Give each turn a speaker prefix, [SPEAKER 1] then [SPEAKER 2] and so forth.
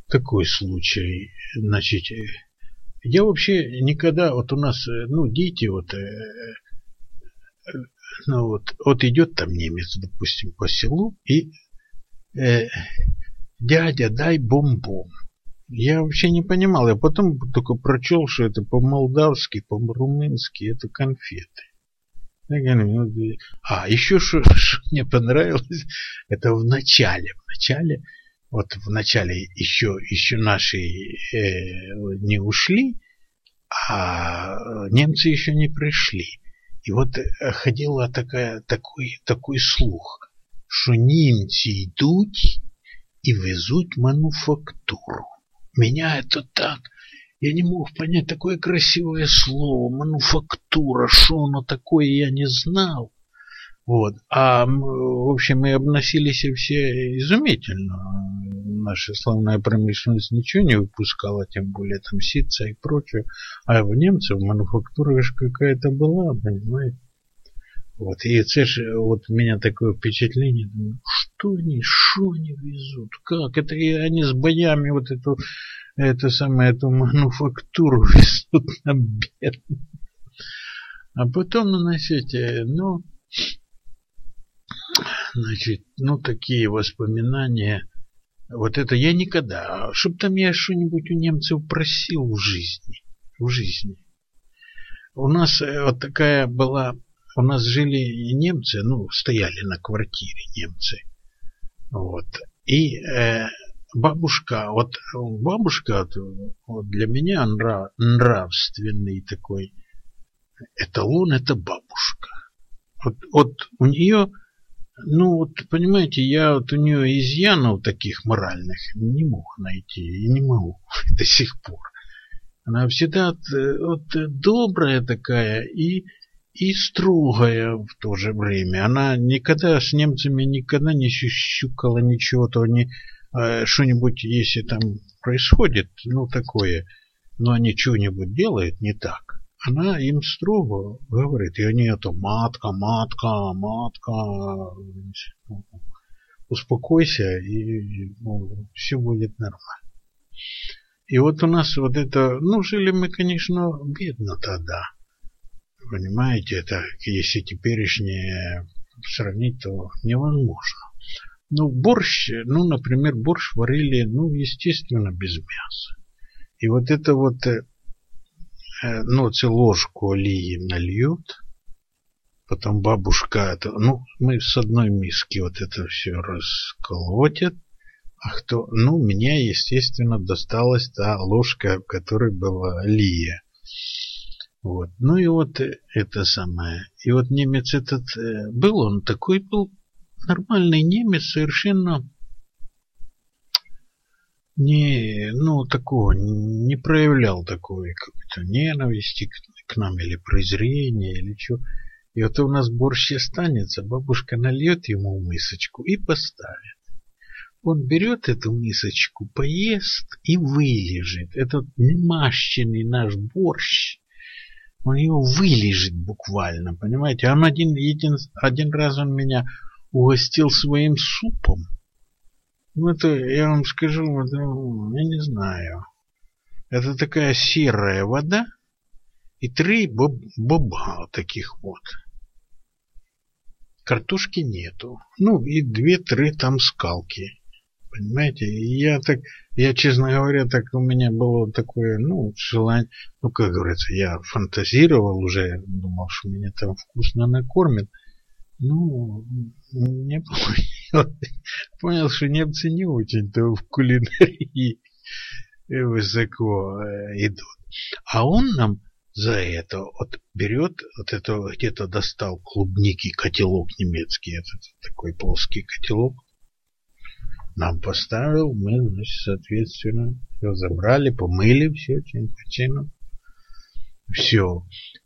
[SPEAKER 1] такой случай. Значит, я вообще никогда, вот у нас, дети, вот идет там немец, допустим, по селу, и дядя, дай бомбом. Я вообще не понимал, я потом только прочел, что это по-молдавски, по-румынски, это конфеты. А еще что мне понравилось, это в начале еще наши не ушли, а немцы еще не пришли. И вот ходил такой слух, що німці йдуть и везут мануфактуру. Меня это так, я не мог понять такое красивое слово, мануфактура, что оно такое, я не знал. Вот. В общем, мы обносились все изумительно. Наша славная промышленность ничего не выпускала, тем более там ситца и прочее. А в немцев мануфактура же какая-то была, понимаете? Вот. И это же, вот у меня такое впечатление, думаю, что они везут? Как? Это и они с боями вот эту мануфактуру везут на бед. А потом, такие воспоминания. Вот это я никогда, чтоб там я что-нибудь у немцев просил в жизни. У нас вот такая была, у нас жили немцы, стояли на квартире немцы. Вот. И бабушка для меня нравственный такой эталон, это бабушка. Вот у нее, понимаете, я у нее изъянов таких моральных не мог найти и не могу до сих пор. Она всегда добрая такая и строгая в то же время. Она никогда с немцами не щукала ничего, что-нибудь, если там происходит, такое, но они что-нибудь делают не так. Она им строго говорит, и они матка, успокойся, и все будет нормально. И вот у нас жили мы, конечно, бедно тогда. Понимаете, это, если теперешнее сравнить, то невозможно. Например, борщ варили, естественно, без мяса. И ложку олии нальет, потом бабушка, мы с одной миски это все расколотят, мне, естественно, досталась та ложка, в которой была олия. Вот. Это самое. И немец этот был, он такой был нормальный немец, совершенно не проявлял такой какой-то ненависти к нам или презрения, или что. И у нас борщ останется, бабушка нальет ему в мисочку и поставит. Он берет эту мисочку, поест и вылежит. Этот немащенный наш борщ, он его вылежит буквально, понимаете? Один раз он меня угостил своим супом. Я вам скажу, я не знаю. Это такая серая вода и 3 боба таких вот. Картошки нету. И 2-3 там скалки. Понимаете? И я, честно говоря, у меня было такое, желание, как говорится, я фантазировал уже, думал, что меня там вкусно накормят. Не понял, что немцы не очень-то в кулинарии высоко идут. А он нам за это берет, это где-то достал клубники, котелок немецкий, этот такой плоский котелок, нам поставил, мы, соответственно, все забрали, помыли, все, чин по чину. Все.